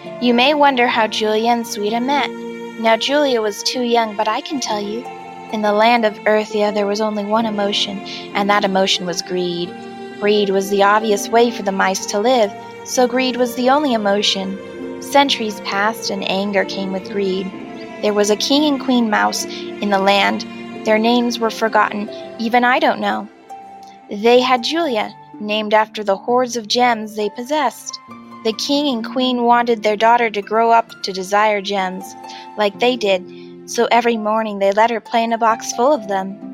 You may wonder how Julia and Suida met. Now Julia was too young, but I can tell you. In the land of Earthia there was only one emotion, and that emotion was greed. Greed was the obvious way for the mice to live, so greed was the only emotion. Centuries passed, and anger came with greed. There was a king and queen mouse in the land. Their names were forgotten. Even I don't know. They had Julia, named after the hoards of gems they possessed. The king and queen wanted their daughter to grow up to desire gems, like they did, so every morning they let her play in a box full of them.